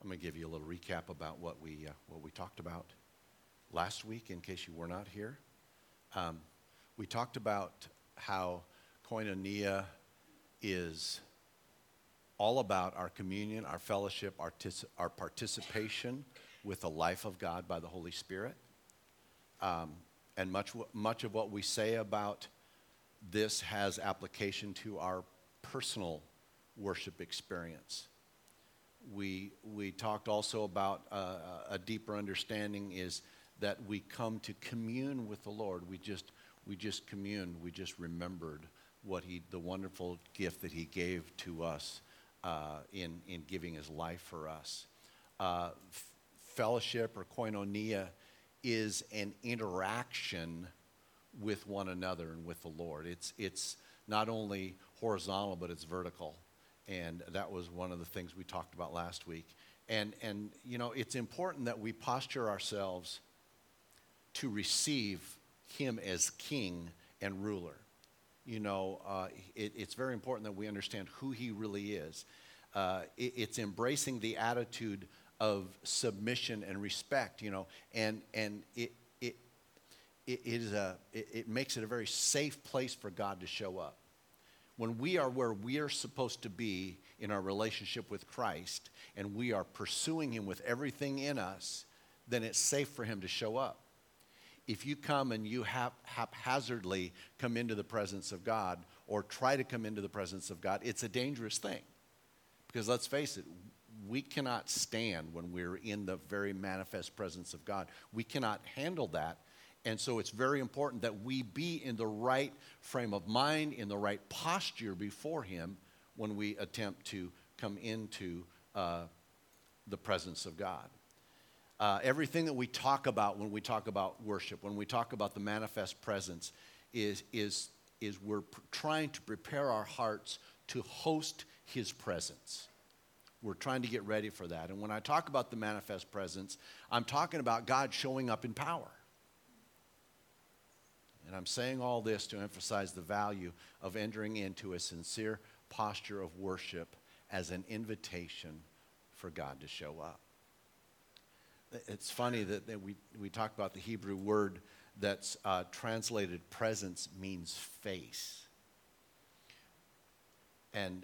I'm going to give you a little recap about what we talked about last week, in case you were not here. We talked about how koinonia is all about our communion, our fellowship, our participation with the life of God by the Holy Spirit. And much of what we say about this has application to our personal worship experience. We talked also about a deeper understanding is that we come to commune with the Lord. We just communed. We just remembered the wonderful gift that He gave to us in giving His life for us. Fellowship or koinonia is an interaction with one another and with the Lord. It's not only horizontal, but it's vertical. And that was one of the things we talked about last week. And you know, it's important that we posture ourselves to receive Him as King and ruler. You know, it's very important that we understand who He really is. It's embracing the attitude of submission and respect, you know, and it makes it a very safe place for God to show up. When we are where we are supposed to be in our relationship with Christ, and we are pursuing Him with everything in us, then it's safe for Him to show up. If you come and you haphazardly come into the presence of God, or try to come into the presence of God, it's a dangerous thing. Because let's face it, we cannot stand when we're in the very manifest presence of God. We cannot handle that. And so it's very important that we be in the right frame of mind, in the right posture before Him when we attempt to come into the presence of God. Everything that we talk about when we talk about worship, when we talk about the manifest presence, is we're trying to prepare our hearts to host His presence. We're trying to get ready for that. And when I talk about the manifest presence, I'm talking about God showing up in power. And I'm saying all this to emphasize the value of entering into a sincere posture of worship as an invitation for God to show up. It's funny that we talk about the Hebrew word that's translated presence means face. And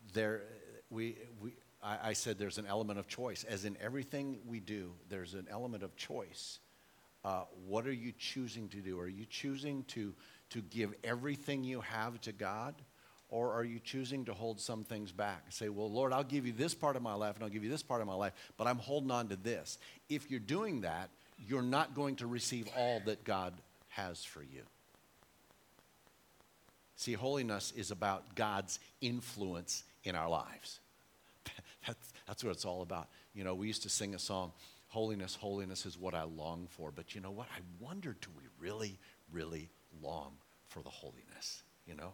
I said there's an element of choice. As in everything we do, there's an element of choice. What are you choosing to do? Are you choosing to give everything you have to God? Or are you choosing to hold some things back? Say, well, Lord, I'll give you this part of my life and I'll give you this part of my life, but I'm holding on to this. If you're doing that, you're not going to receive all that God has for you. See, holiness is about God's influence in our lives. That's what it's all about. You know, we used to sing a song, holiness, holiness is what I long for. But you know what? I wonder, do we really, really long for the holiness, you know?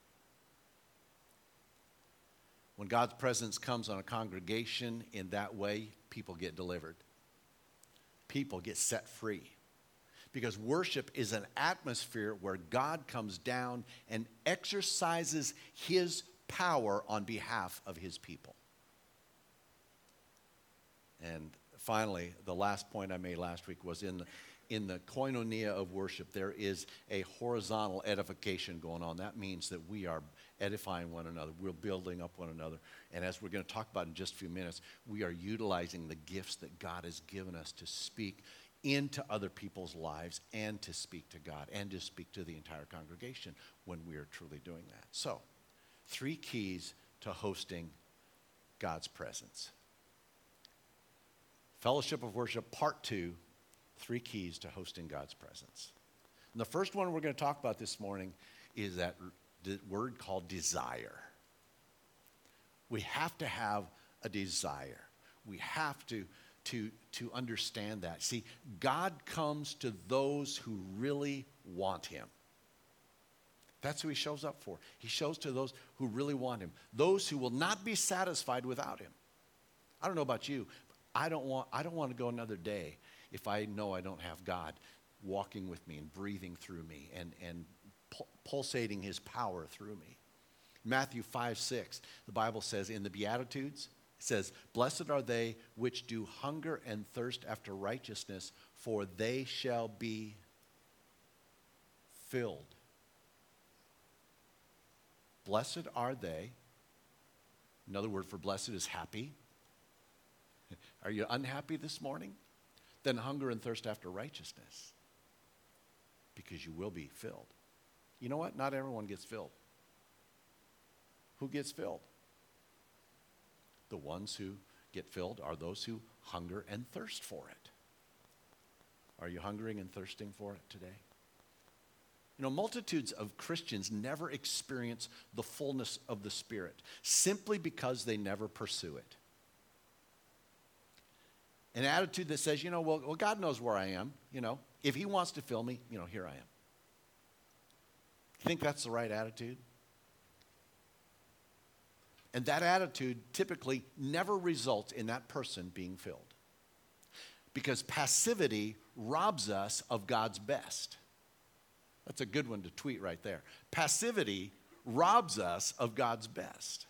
When God's presence comes on a congregation in that way, people get delivered. People get set free. Because worship is an atmosphere where God comes down and exercises His power on behalf of His people. And finally, the last point I made last week was in the koinonia of worship, there is a horizontal edification going on. That means that we are edifying one another. We're building up one another. And as we're going to talk about in just a few minutes, we are utilizing the gifts that God has given us to speak into other people's lives and to speak to God and to speak to the entire congregation when we are truly doing that. So, 3 keys to hosting God's presence. Fellowship of Worship, Part 2, 3 keys to hosting God's presence. And the first one we're going to talk about this morning is that word called desire. We have to have a desire. We have to understand that. See, God comes to those who really want Him. That's who He shows up for. He shows to those who really want Him. Those who will not be satisfied without Him. I don't know about you, but I don't want to go another day if I know I don't have God walking with me and breathing through me and pulsating His power through me. Matthew 5:6, the Bible says in the Beatitudes, it says, blessed are they which do hunger and thirst after righteousness, for they shall be filled. Blessed are they. Another word for blessed is happy. Are you unhappy this morning? Then hunger and thirst after righteousness, because you will be filled. You know what? Not everyone gets filled. Who gets filled? The ones who get filled are those who hunger and thirst for it. Are you hungering and thirsting for it today? You know, multitudes of Christians never experience the fullness of the Spirit simply because they never pursue it. An attitude that says, well, God knows where I am. If he wants to fill me, here I am. You think that's the right attitude? And that attitude typically never results in that person being filled. Because passivity robs us of God's best. That's a good one to tweet right there. Passivity robs us of God's best.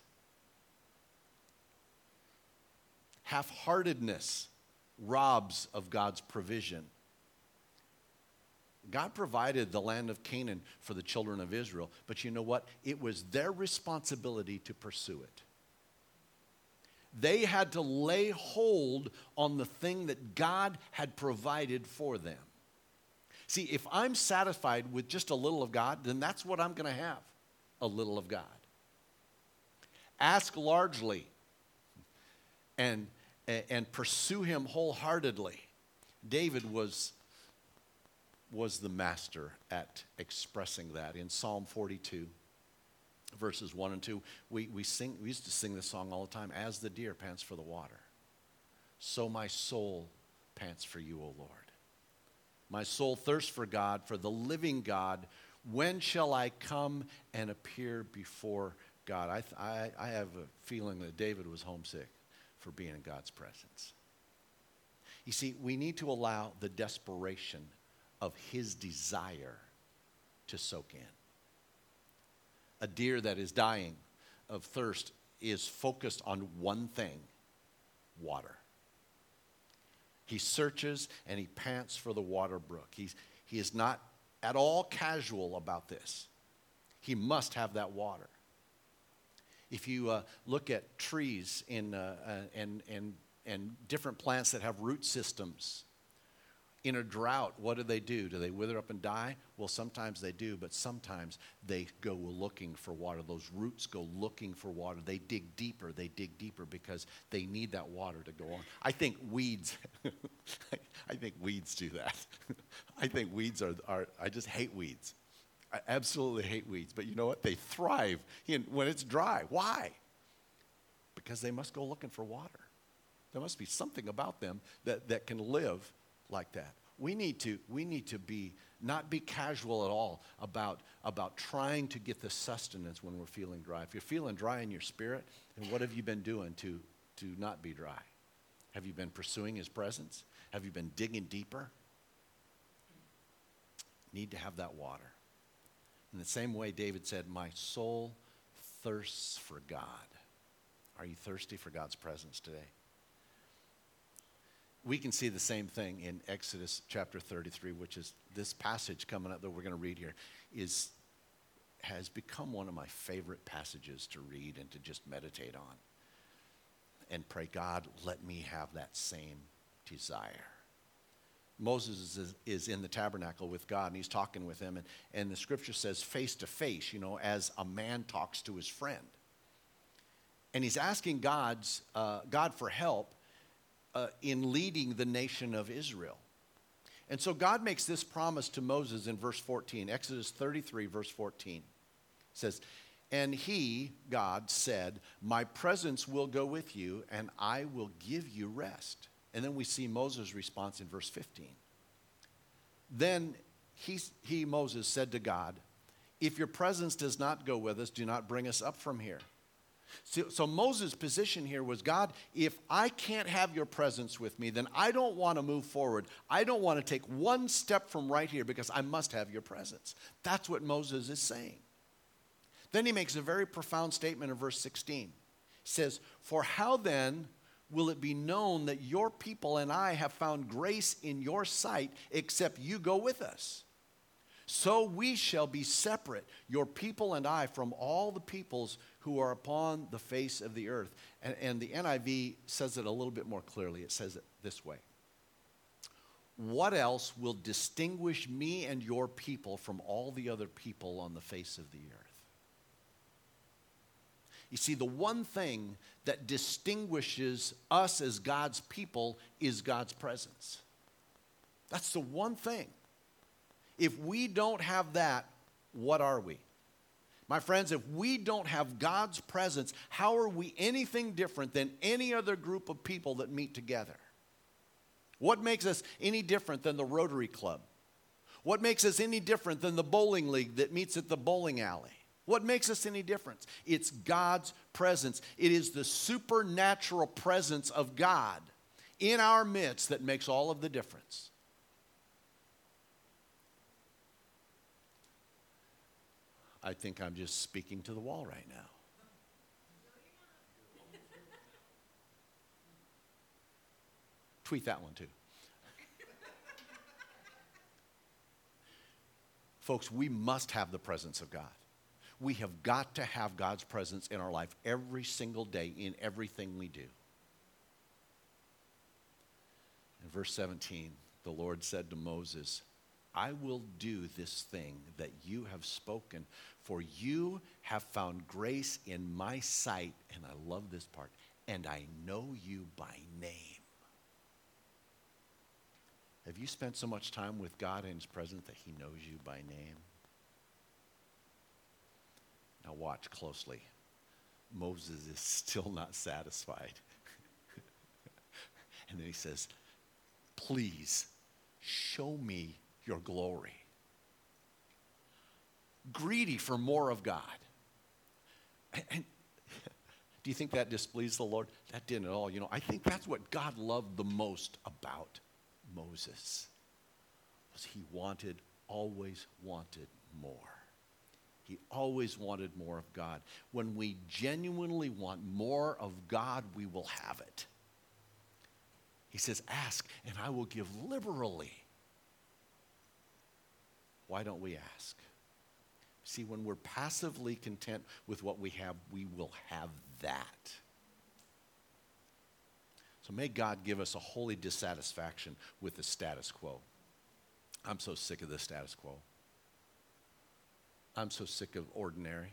Half-heartedness robs of God's provision. God provided the land of Canaan for the children of Israel, but you know what? It was their responsibility to pursue it. They had to lay hold on the thing that God had provided for them. See, if I'm satisfied with just a little of God, then that's what I'm going to have, a little of God. Ask largely and pursue him wholeheartedly. David was the master at expressing that. In Psalm 42, verses 1 and 2, we used to sing this song all the time. As the deer pants for the water, so my soul pants for you, O Lord. My soul thirsts for God, for the living God. When shall I come and appear before God? I have a feeling that David was homesick for being in God's presence. You see, we need to allow the desperation of his desire to soak in. A deer that is dying of thirst is focused on one thing: water. He searches and he pants for the water brook. He is not at all casual about this. He must have that water. If you look at trees and different plants that have root systems, in a drought, what do? Do they wither up and die? Well, sometimes they do, but sometimes they go looking for water. Those roots go looking for water. They dig deeper because they need that water to go on. I think weeds, I think weeds do that. I think weeds I just hate weeds. I absolutely hate weeds, but you know what? They thrive when it's dry. Why? Because they must go looking for water. There must be something about them that can live like that. We need to not be casual at all about trying to get the sustenance when we're feeling dry. If you're feeling dry in your spirit, then what have you been doing to not be dry? Have you been pursuing his presence? Have you been digging deeper? Need to have that water. In the same way David said, my soul thirsts for God. Are you thirsty for God's presence today? We can see the same thing in Exodus chapter 33, which is this passage coming up that we're going to read here, has become one of my favorite passages to read and to just meditate on. And pray, God, let me have that same desire. Moses is in the tabernacle with God, and he's talking with him. And the scripture says face to face, as a man talks to his friend. And he's asking God for help in leading the nation of Israel. And so God makes this promise to Moses in verse 14. Exodus 33, verse 14. It says, and he, God, said, my presence will go with you, and I will give you rest. And then we see Moses' response in verse 15. Then Moses, said to God, if your presence does not go with us, do not bring us up from here. So Moses' position here was, God, if I can't have your presence with me, then I don't want to move forward. I don't want to take one step from right here because I must have your presence. That's what Moses is saying. Then he makes a very profound statement in verse 16. He says, for how then will it be known that your people and I have found grace in your sight, except you go with us. So we shall be separate, your people and I, from all the peoples who are upon the face of the earth. And the NIV says it a little bit more clearly. It says it this way. What else will distinguish me and your people from all the other people on the face of the earth? You see, the one thing that distinguishes us as God's people is God's presence. That's the one thing. If we don't have that, what are we? My friends, if we don't have God's presence, how are we anything different than any other group of people that meet together? What makes us any different than the Rotary Club? What makes us any different than the bowling league that meets at the bowling alley? What makes us any different? It's God's presence. It is the supernatural presence of God in our midst that makes all of the difference. I think I'm just speaking to the wall right now. Tweet that one too. Folks, we must have the presence of God. We have got to have God's presence in our life every single day in everything we do. In verse 17, the Lord said to Moses, I will do this thing that you have spoken, for you have found grace in my sight, and I love this part, and I know you by name. Have you spent so much time with God in his presence that he knows you by name? Now watch closely. Moses is still not satisfied. And then he says, please show me your glory. Greedy for more of God. And do you think that displeased the Lord? That didn't at all. You know, I think that's what God loved the most about Moses. Was he always wanted more. He always wanted more of God. When we genuinely want more of God, we will have it. He says, ask and I will give liberally. Why don't we ask? See, when we're passively content with what we have, we will have that. So may God give us a holy dissatisfaction with the status quo. I'm so sick of the status quo. I'm so sick of ordinary.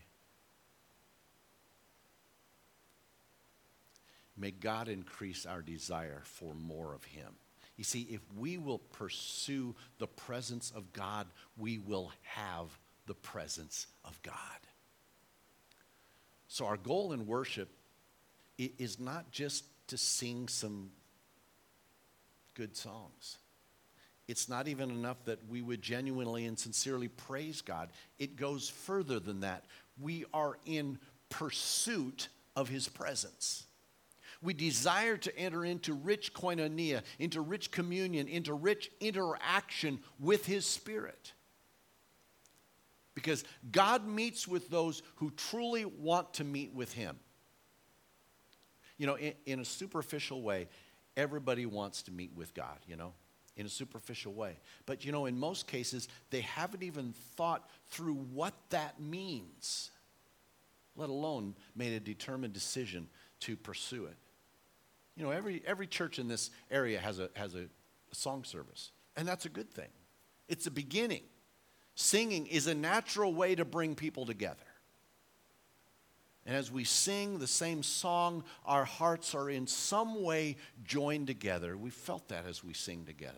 May God increase our desire for more of him. You see, if we will pursue the presence of God, we will have the presence of God. So our goal in worship is not just to sing some good songs. It's not even enough that we would genuinely and sincerely praise God. It goes further than that. We are in pursuit of his presence. We desire to enter into rich koinonia, into rich communion, into rich interaction with his Spirit. Because God meets with those who truly want to meet with him. You know, in a superficial way, everybody wants to meet with God, you know, in a superficial way. But, you know, in most cases, they haven't even thought through what that means, let alone made a determined decision to pursue it. You know, every church in this area has a song service, and that's a good thing. It's a beginning. Singing is a natural way to bring people together. And as we sing the same song, our hearts are in some way joined together. We felt that as we sing together.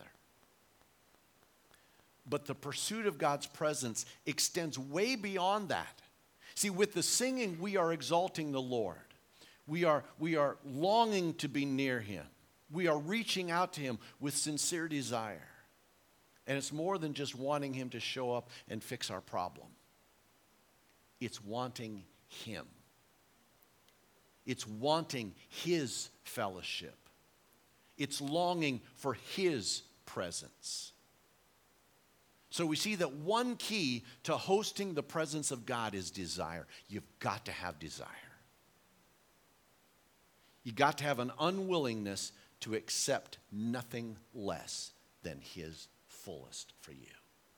But the pursuit of God's presence extends way beyond that. See, with the singing, we are exalting the Lord. We are longing to be near him. We are reaching out to him with sincere desire. And it's more than just wanting him to show up and fix our problem. It's wanting him. It's wanting his fellowship. It's longing for his presence. So we see that one key to hosting the presence of God is desire. You've got to have desire. You got to have an unwillingness to accept nothing less than his fullest for you.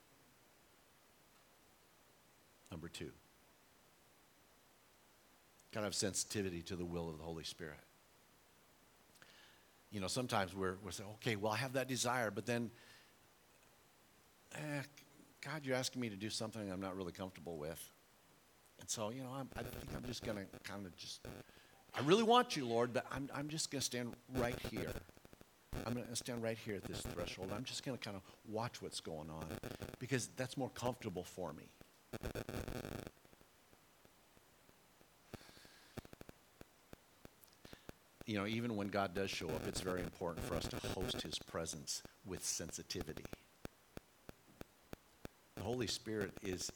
Number 2, got to have sensitivity to the will of the Holy Spirit. You know, sometimes we're saying, okay, well, I have that desire, but then, God, you're asking me to do something I'm not really comfortable with. And so, you know, I think I'm just going to kind of I really want you, Lord, but I'm just going to stand right here. I'm going to stand right here at this threshold. I'm just going to kind of watch what's going on because that's more comfortable for me. You know, even when God does show up, it's very important for us to host his presence with sensitivity. The Holy Spirit is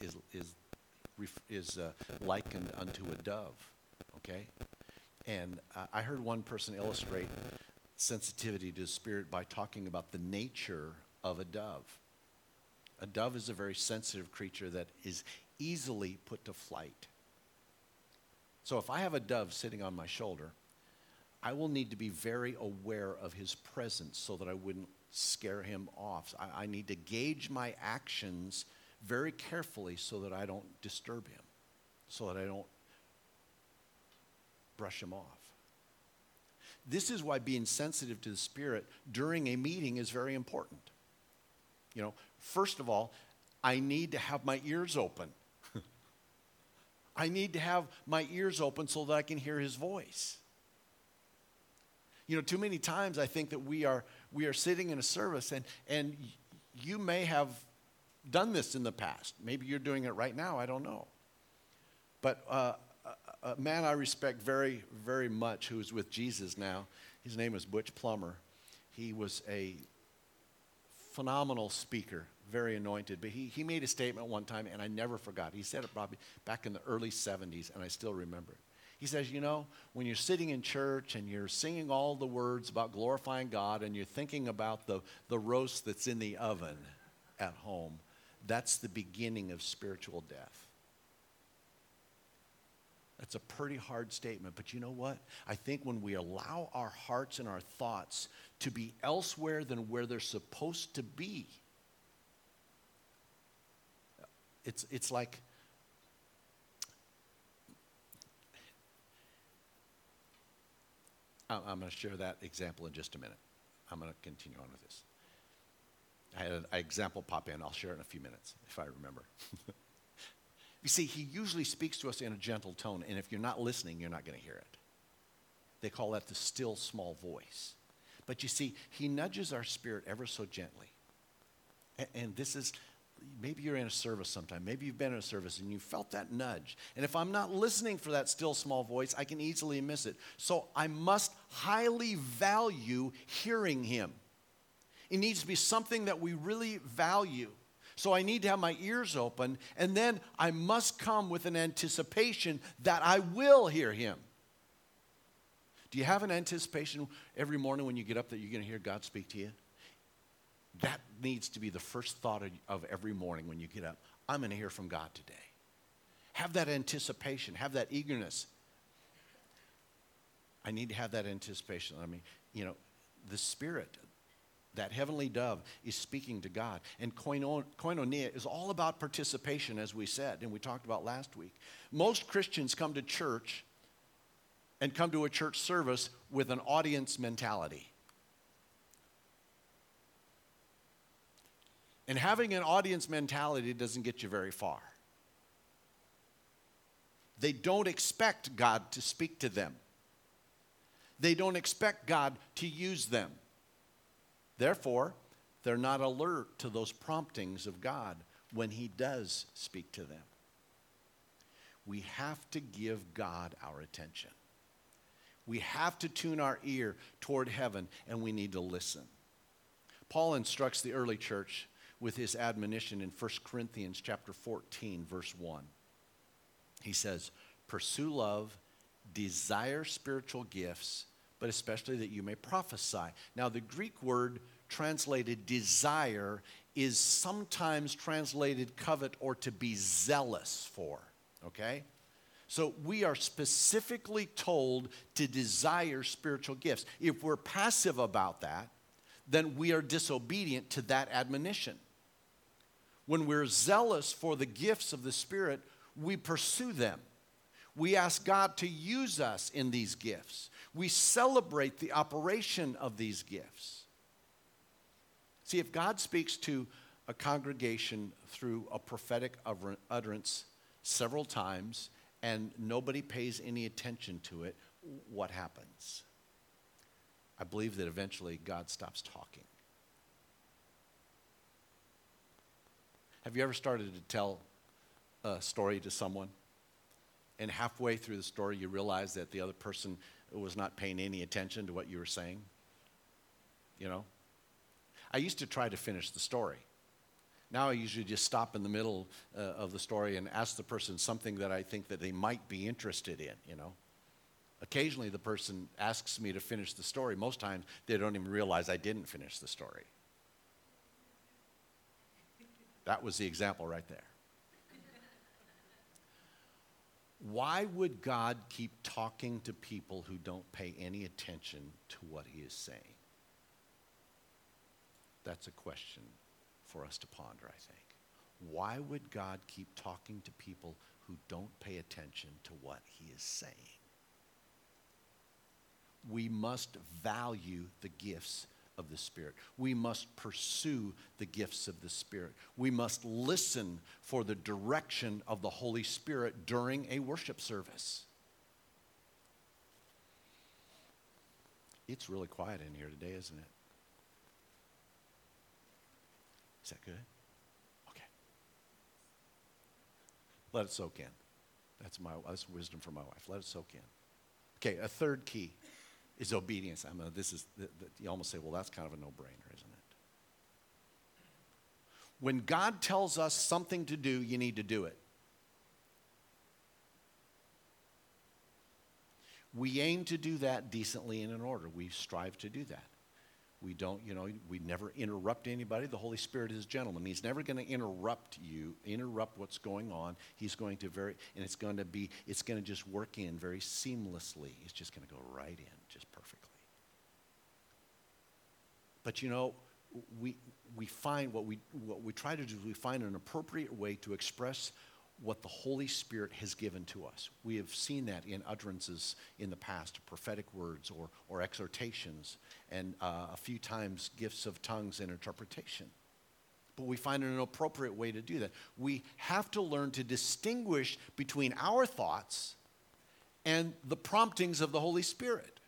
likened unto a dove, okay? And I heard one person illustrate sensitivity to the Spirit by talking about the nature of a dove. A dove is a very sensitive creature that is easily put to flight. So if I have a dove sitting on my shoulder, I will need to be very aware of his presence so that I wouldn't scare him off. I need to gauge my actions very carefully so that I don't disturb him, so that I don't brush him off. This is why being sensitive to the Spirit during a meeting is very important. You know, first of all, I need to have my ears open. I need to have my ears open so that I can hear his voice. You know, too many times I think that we are sitting in a service and you may have done this in the past. Maybe you're doing it right now, I don't know. But a man I respect very, very much who is with Jesus now, his name is Butch Plummer. He was a phenomenal speaker, very anointed. But he made a statement one time, and I never forgot. He said it probably back in the early 70s, and I still remember it. He says, you know, when you're sitting in church and you're singing all the words about glorifying God and you're thinking about the roast that's in the oven at home, that's the beginning of spiritual death. That's a pretty hard statement, but you know what? I think when we allow our hearts and our thoughts to be elsewhere than where they're supposed to be, it's like, I'm going to share that example in just a minute. I'm going to continue on with this. I had an example pop in. I'll share it in a few minutes if I remember. You see, he usually speaks to us in a gentle tone, and if you're not listening, you're not going to hear it. They call that the still small voice. But you see, he nudges our spirit ever so gently. And this is, maybe you're in a service sometime. Maybe you've been in a service and you felt that nudge. And if I'm not listening for that still small voice, I can easily miss it. So I must highly value hearing him. It needs to be something that we really value. So I need to have my ears open, and then I must come with an anticipation that I will hear him. Do you have an anticipation every morning when you get up that you're going to hear God speak to you? That needs to be the first thought of every morning when you get up. I'm going to hear from God today. Have that anticipation. Have that eagerness. I need to have that anticipation. I mean, you know, the Spirit, that heavenly dove, is speaking to God. And koinonia is all about participation, as we said, and we talked about last week. Most Christians come to church and come to a church service with an audience mentality. And having an audience mentality doesn't get you very far. They don't expect God to speak to them. They don't expect God to use them. Therefore, they're not alert to those promptings of God when he does speak to them. We have to give God our attention. We have to tune our ear toward heaven, and we need to listen. Paul instructs the early church with his admonition in 1 Corinthians chapter 14, verse 1. He says, pursue love, desire spiritual gifts, but especially that you may prophesy. Now, the Greek word translated desire is sometimes translated covet or to be zealous for, okay? So we are specifically told to desire spiritual gifts. If we're passive about that, then we are disobedient to that admonition. When we're zealous for the gifts of the Spirit, we pursue them. We ask God to use us in these gifts. We celebrate the operation of these gifts. See, if God speaks to a congregation through a prophetic utterance several times and nobody pays any attention to it, what happens? I believe that eventually God stops talking. Have you ever started to tell a story to someone, and halfway through the story you realize that the other person was not paying any attention to what you were saying? You know? I used to try to finish the story. Now I usually just stop in the middle of the story and ask the person something that I think that they might be interested in, you know. Occasionally the person asks me to finish the story. Most times they don't even realize I didn't finish the story. That was the example right there. Why would God keep talking to people who don't pay any attention to what he is saying? That's a question for us to ponder, I think. Why would God keep talking to people who don't pay attention to what he is saying? We must value the gifts of the Spirit. We must pursue the gifts of the Spirit. We must listen for the direction of the Holy Spirit during a worship service. It's really quiet in here today, isn't it? Is that good? Okay. Let it soak in. That's wisdom from my wife. Let it soak in. Okay, a third key is obedience. You almost say, well, that's kind of a no-brainer, isn't it? When God tells us something to do, you need to do it. We aim to do that decently and in order. We strive to do that. We don't, we never interrupt anybody. The Holy Spirit is a gentleman. He's never going to interrupt what's going on. He's going to it's going to just work in very seamlessly. It's just going to go right in, just perfectly. But we find what we try to do is we find an appropriate way to express what the Holy Spirit has given to us. We have seen that in utterances in the past, prophetic words or exhortations, and a few times gifts of tongues and interpretation. But we find an appropriate way to do that. We have to learn to distinguish between our thoughts and the promptings of the Holy Spirit.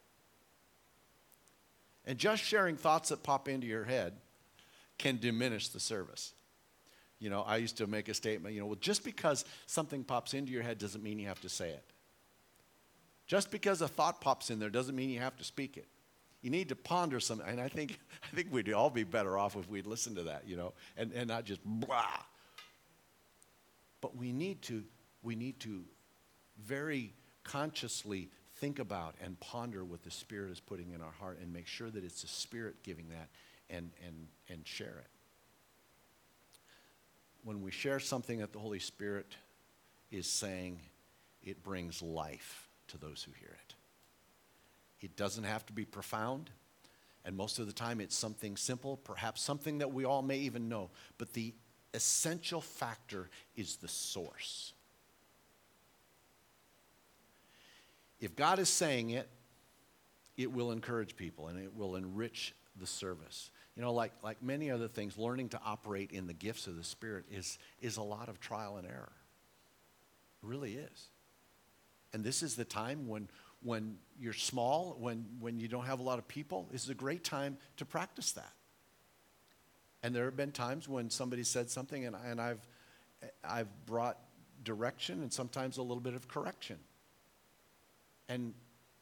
And just sharing thoughts that pop into your head can diminish the service. I used to make a statement, well, just because something pops into your head doesn't mean you have to say it. Just because a thought pops in there doesn't mean you have to speak it. You need to ponder something, and I think we'd all be better off if we'd listen to that, and not just blah. But we need to very consciously think about and ponder what the Spirit is putting in our heart and make sure that it's the Spirit giving that and share it. When we share something that the Holy Spirit is saying, it brings life to those who hear it. It doesn't have to be profound, and most of the time it's something simple, perhaps something that we all may even know, but the essential factor is the source. If God is saying it, it will encourage people and it will enrich the service. Like many other things, learning to operate in the gifts of the Spirit is a lot of trial and error. It really is. And this is the time when you're small, when you don't have a lot of people, this is a great time to practice that. And there have been times when somebody said something and I've brought direction and sometimes a little bit of correction. And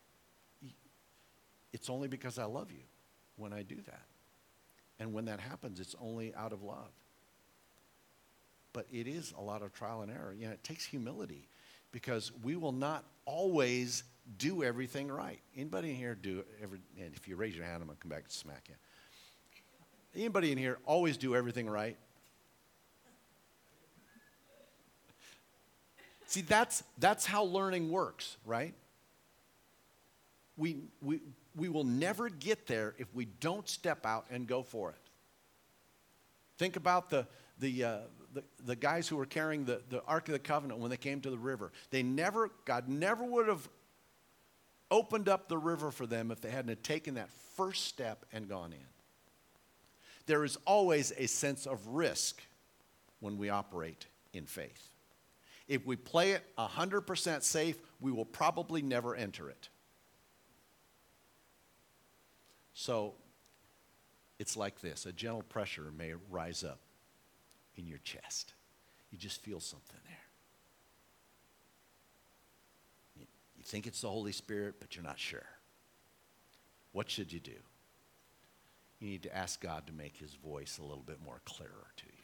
it's only because I love you when I do that. And when that happens, it's only out of love. But it is a lot of trial and error. It takes humility because we will not always do everything right. Anybody in here and if you raise your hand, I'm going to come back and smack you. Anybody in here always do everything right? See, that's how learning works, right? We will never get there if we don't step out and go for it. Think about the guys who were carrying the Ark of the Covenant when they came to the river. God never would have opened up the river for them if they hadn't taken that first step and gone in. There is always a sense of risk when we operate in faith. If we play it 100% safe, we will probably never enter it. So it's like this. A gentle pressure may rise up in your chest. You just feel something there. You think it's the Holy Spirit, but you're not sure. What should you do? You need to ask God to make his voice a little bit more clearer to you.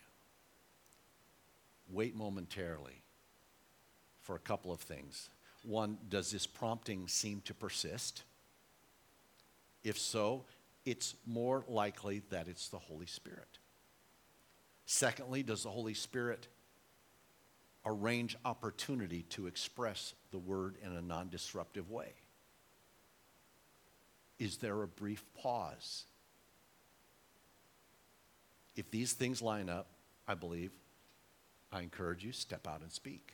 Wait momentarily for a couple of things. One, does this prompting seem to persist? If so, it's more likely that it's the Holy Spirit. Secondly, does the Holy Spirit arrange opportunity to express the word in a non-disruptive way? Is there a brief pause? If these things line up, I believe, I encourage you, step out and speak.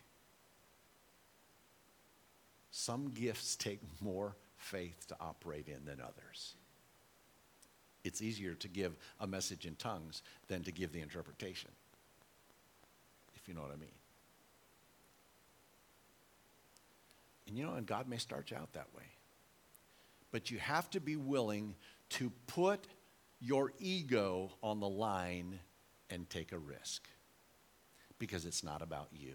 Some gifts take more faith to operate in than others. It's easier to give a message in tongues than to give the interpretation, if you know what I mean. And God may start you out that way. But you have to be willing to put your ego on the line and take a risk, because it's not about you.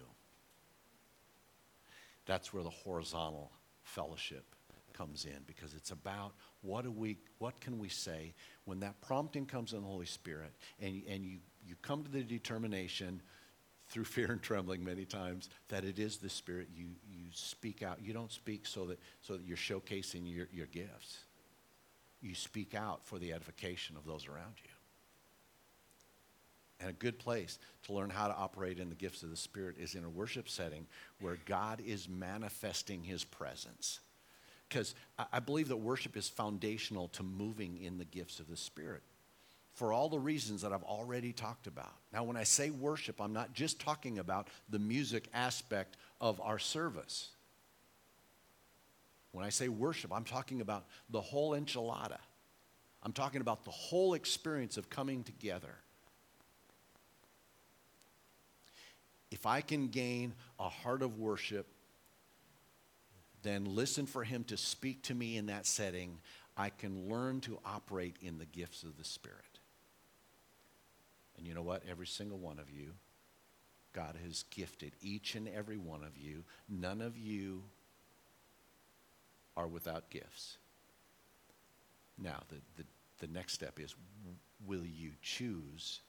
That's where the horizontal fellowship comes in, because it's about what can we say when that prompting comes in the Holy Spirit, and you come to the determination through fear and trembling many times that it is the Spirit. You speak out. You don't speak so that you're showcasing your gifts. You speak out for the edification of those around you. And a good place to learn how to operate in the gifts of the Spirit is in a worship setting where God is manifesting his presence. Because I believe that worship is foundational to moving in the gifts of the Spirit for all the reasons that I've already talked about. Now, when I say worship, I'm not just talking about the music aspect of our service. When I say worship, I'm talking about the whole enchilada. I'm talking about the whole experience of coming together. If I can gain a heart of worship, then listen for him to speak to me in that setting. I can learn to operate in the gifts of the Spirit. And you know what? Every single one of you, God has gifted each and every one of you. None of you are without gifts. Now, the next step is, will you choose?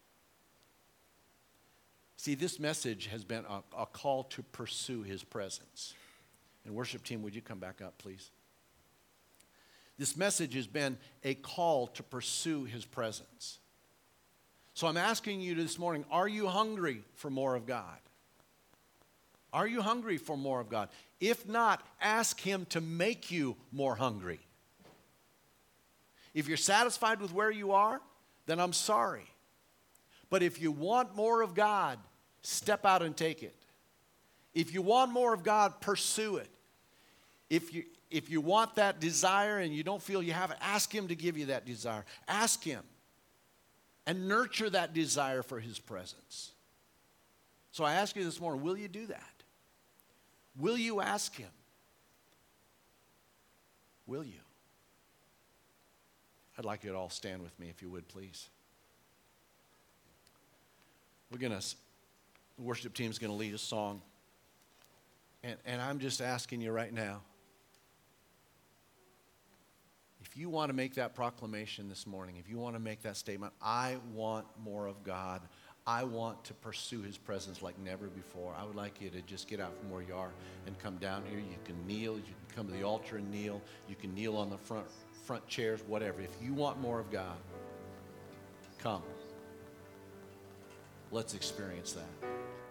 See, this message has been a call to pursue his presence. And worship team, would you come back up, please? This message has been a call to pursue his presence. So I'm asking you this morning, are you hungry for more of God? Are you hungry for more of God? If not, ask him to make you more hungry. If you're satisfied with where you are, then I'm sorry. But if you want more of God, step out and take it. If you want more of God, pursue it. If you want that desire and you don't feel you have it, ask him to give you that desire. Ask him and nurture that desire for his presence. So I ask you this morning, will you do that? Will you ask him? Will you? I'd like you to all stand with me if you would, please. The worship team's going to lead a song. And I'm just asking you right now, if you want to make that proclamation this morning, if you want to make that statement, I want more of God. I want to pursue his presence like never before. I would like you to just get out from where you are and come down here. You can kneel. You can come to the altar and kneel. You can kneel on the front chairs, whatever. If you want more of God, come. Let's experience that.